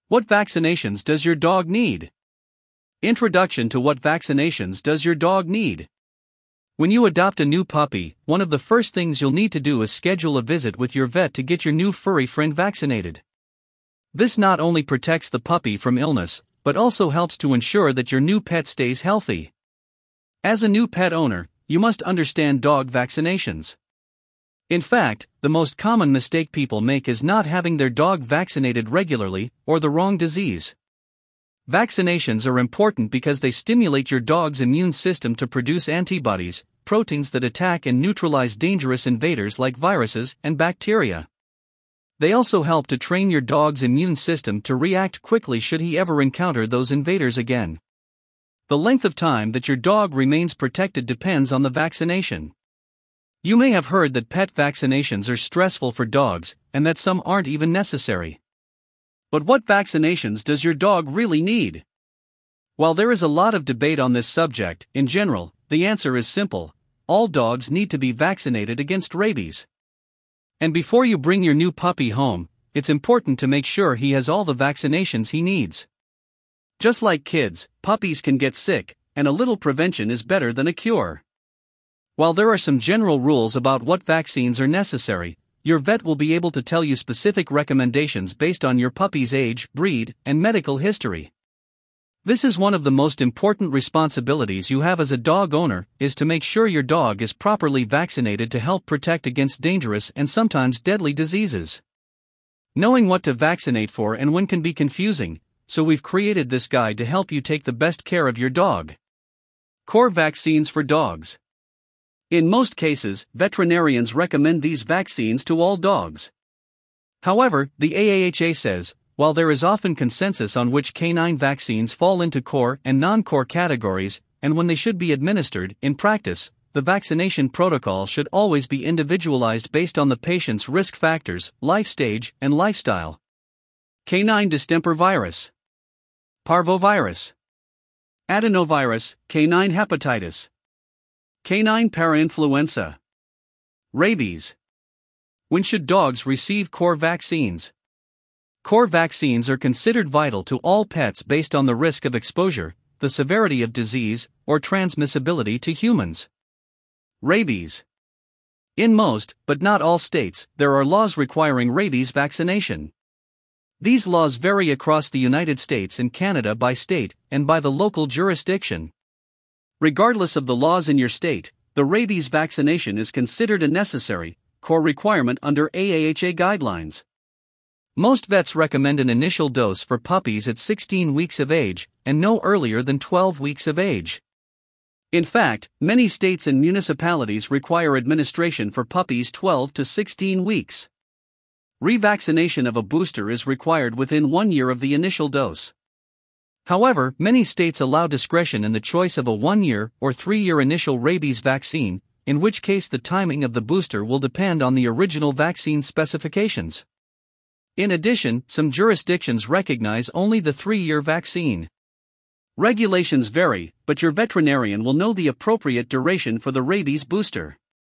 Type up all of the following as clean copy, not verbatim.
What vaccinations does your dog need? Introduction to what vaccinations does your dog need? When you adopt a new puppy, one of the first things you'll need to do is schedule a visit with your vet to get your new furry friend vaccinated. This not only protects the puppy from illness, but also helps to ensure that your new pet stays healthy. As a new pet owner, you must understand dog vaccinations. In fact, the most common mistake people make is not having their dog vaccinated regularly, or the wrong disease. Vaccinations are important because they stimulate your dog's immune system to produce antibodies, proteins that attack and neutralize dangerous invaders like viruses and bacteria. They also help to train your dog's immune system to react quickly should he ever encounter those invaders again. The length of time that your dog remains protected depends on the vaccination. You may have heard that pet vaccinations are stressful for dogs, and that some aren't even necessary. But what vaccinations does your dog really need? While there is a lot of debate on this subject, in general, the answer is simple: all dogs need to be vaccinated against rabies. And before you bring your new puppy home, it's important to make sure he has all the vaccinations he needs. Just like kids, puppies can get sick, and a little prevention is better than a cure. While there are some general rules about what vaccines are necessary, your vet will be able to tell you specific recommendations based on your puppy's age, breed, and medical history. This is one of the most important responsibilities you have as a dog owner, is to make sure your dog is properly vaccinated to help protect against dangerous and sometimes deadly diseases. Knowing what to vaccinate for and when can be confusing, so we've created this guide to help you take the best care of your dog. Core vaccines for dogs. In most cases, veterinarians recommend these vaccines to all dogs. However, the AAHA says, while there is often consensus on which canine vaccines fall into core and non-core categories, and when they should be administered, in practice, the vaccination protocol should always be individualized based on the patient's risk factors, life stage, and lifestyle. Canine distemper virus, parvovirus, adenovirus, canine hepatitis, canine parainfluenza, rabies. When should dogs receive core vaccines? Core vaccines are considered vital to all pets based on the risk of exposure, the severity of disease, or transmissibility to humans. Rabies. In most, but not all states, there are laws requiring rabies vaccination. These laws vary across the United States and Canada by state, and by the local jurisdiction. Regardless of the laws in your state, the rabies vaccination is considered a necessary, core requirement under AAHA guidelines. Most vets recommend an initial dose for puppies at 16 weeks of age, and no earlier than 12 weeks of age. In fact, many states and municipalities require administration for puppies 12 to 16 weeks. Revaccination of a booster is required within 1 year of the initial dose. However, many states allow discretion in the choice of a 1-year or 3-year initial rabies vaccine, in which case the timing of the booster will depend on the original vaccine specifications. In addition, some jurisdictions recognize only the 3-year vaccine. Regulations vary, but your veterinarian will know the appropriate duration for the rabies booster.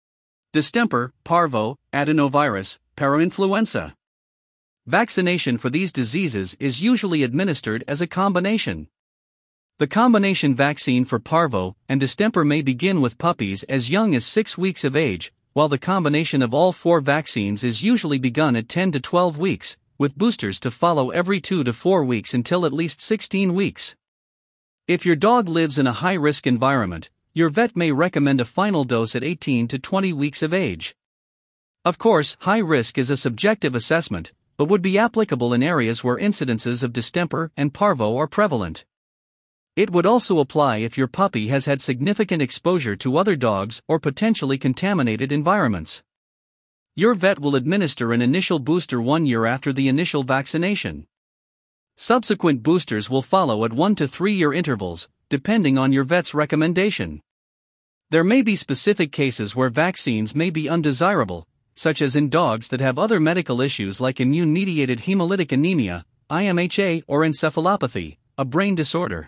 Distemper, parvo, adenovirus, parainfluenza. Vaccination for these diseases is usually administered as a combination. The combination vaccine for parvo and distemper may begin with puppies as young as 6 weeks of age, while the combination of all 4 vaccines is usually begun at 10 to 12 weeks, with boosters to follow every 2 to 4 weeks until at least 16 weeks. If your dog lives in a high-risk environment, your vet may recommend a final dose at 18 to 20 weeks of age. Of course, high risk is a subjective assessment, but would be applicable in areas where incidences of distemper and parvo are prevalent. It would also apply if your puppy has had significant exposure to other dogs or potentially contaminated environments. Your vet will administer an initial booster 1 year after the initial vaccination. Subsequent boosters will follow at 1 to 3 year intervals, depending on your vet's recommendation. There may be specific cases where vaccines may be undesirable, such as in dogs that have other medical issues like immune-mediated hemolytic anemia, IMHA, or encephalopathy, a brain disorder.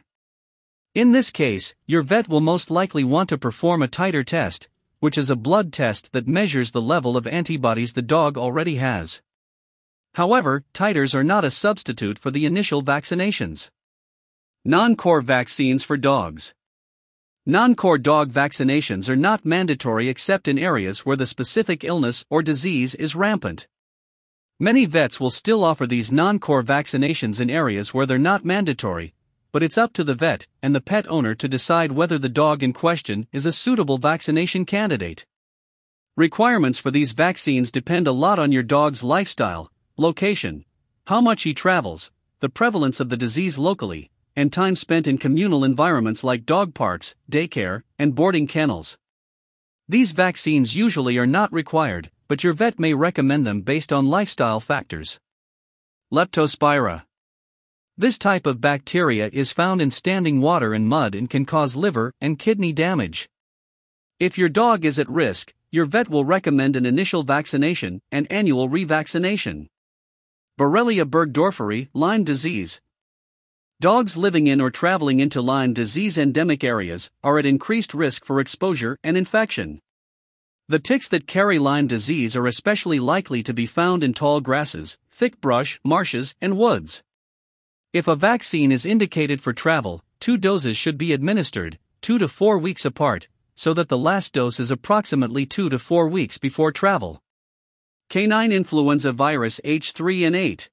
In this case, your vet will most likely want to perform a titer test, which is a blood test that measures the level of antibodies the dog already has. However, titers are not a substitute for the initial vaccinations. Non-core vaccines for dogs. Non-core dog vaccinations are not mandatory except in areas where the specific illness or disease is rampant. Many vets will still offer these non-core vaccinations in areas where they're not mandatory, but it's up to the vet and the pet owner to decide whether the dog in question is a suitable vaccination candidate. Requirements for these vaccines depend a lot on your dog's lifestyle, location, how much he travels, the prevalence of the disease locally, and time spent in communal environments like dog parks, daycare, and boarding kennels. These vaccines usually are not required, but your vet may recommend them based on lifestyle factors. Leptospira. This type of bacteria is found in standing water and mud and can cause liver and kidney damage. If your dog is at risk, your vet will recommend an initial vaccination and annual revaccination. Borrelia burgdorferi, Lyme disease. Dogs living in or traveling into Lyme disease endemic areas are at increased risk for exposure and infection. The ticks that carry Lyme disease are especially likely to be found in tall grasses, thick brush, marshes, and woods. If a vaccine is indicated for travel, 2 doses should be administered, 2 to 4 weeks apart, so that the last dose is approximately 2 to 4 weeks before travel. Canine influenza virus H3N8.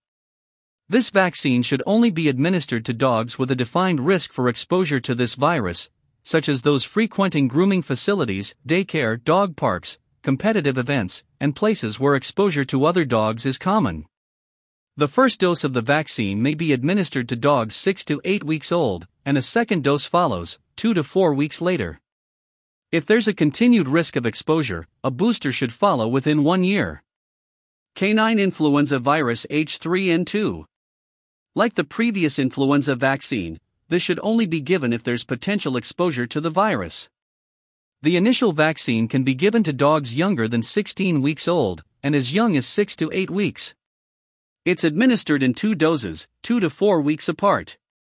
This vaccine should only be administered to dogs with a defined risk for exposure to this virus, such as those frequenting grooming facilities, daycare, dog parks, competitive events, and places where exposure to other dogs is common. The first dose of the vaccine may be administered to dogs 6 to 8 weeks old, and a second dose follows, 2 to 4 weeks later. If there's a continued risk of exposure, a booster should follow within 1 year. Canine influenza virus H3N2. Like the previous influenza vaccine, this should only be given if there's potential exposure to the virus. The initial vaccine can be given to dogs younger than 16 weeks old, and as young as 6 to 8 weeks. It's administered in 2 doses, 2 to 4 weeks apart.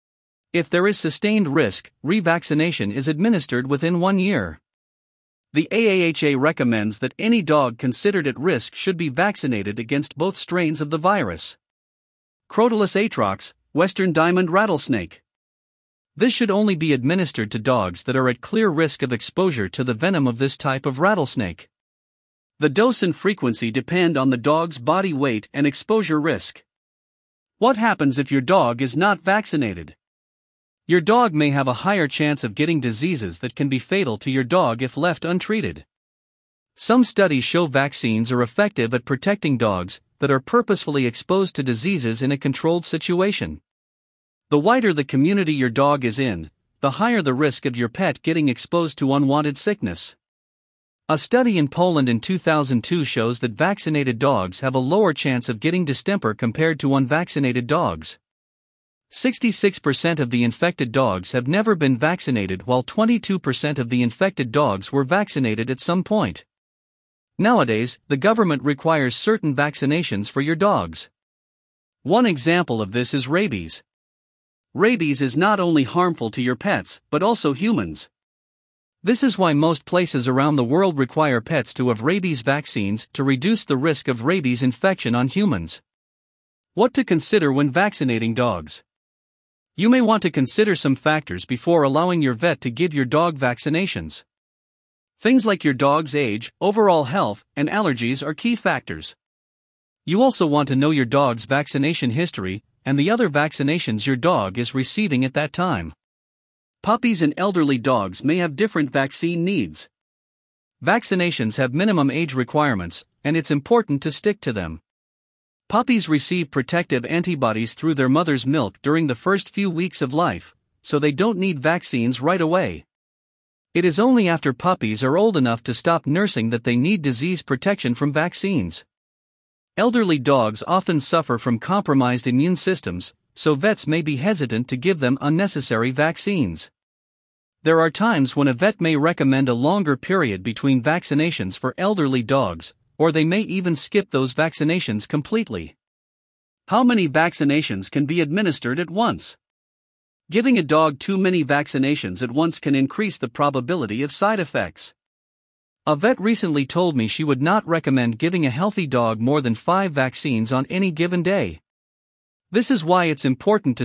If there is sustained risk, revaccination is administered within 1 year. The AAHA recommends that any dog considered at risk should be vaccinated against both strains of the virus. Crotalus atrox, Western diamond rattlesnake. This should only be administered to dogs that are at clear risk of exposure to the venom of this type of rattlesnake. The dose and frequency depend on the dog's body weight and exposure risk. What happens if your dog is not vaccinated? Your dog may have a higher chance of getting diseases that can be fatal to your dog if left untreated. Some studies show vaccines are effective at protecting dogs that are purposefully exposed to diseases in a controlled situation. The wider the community your dog is in, the higher the risk of your pet getting exposed to unwanted sickness. A study in Poland in 2002 shows that vaccinated dogs have a lower chance of getting distemper compared to unvaccinated dogs. 66% of the infected dogs have never been vaccinated, while 22% of the infected dogs were vaccinated at some point. Nowadays, the government requires certain vaccinations for your dogs. One example of this is rabies. Rabies is not only harmful to your pets, but also humans. This is why most places around the world require pets to have rabies vaccines to reduce the risk of rabies infection on humans. What to consider when vaccinating dogs? You may want to consider some factors before allowing your vet to give your dog vaccinations. Things like your dog's age, overall health, and allergies are key factors. You also want to know your dog's vaccination history and the other vaccinations your dog is receiving at that time. Puppies and elderly dogs may have different vaccine needs. Vaccinations have minimum age requirements, and it's important to stick to them. Puppies receive protective antibodies through their mother's milk during the first few weeks of life, so they don't need vaccines right away. It is only after puppies are old enough to stop nursing that they need disease protection from vaccines. Elderly dogs often suffer from compromised immune systems, so vets may be hesitant to give them unnecessary vaccines. There are times when a vet may recommend a longer period between vaccinations for elderly dogs, or they may even skip those vaccinations completely. How many vaccinations can be administered at once? Giving a dog too many vaccinations at once can increase the probability of side effects. A vet recently told me she would not recommend giving a healthy dog more than 5 vaccines on any given day. This is why it's important to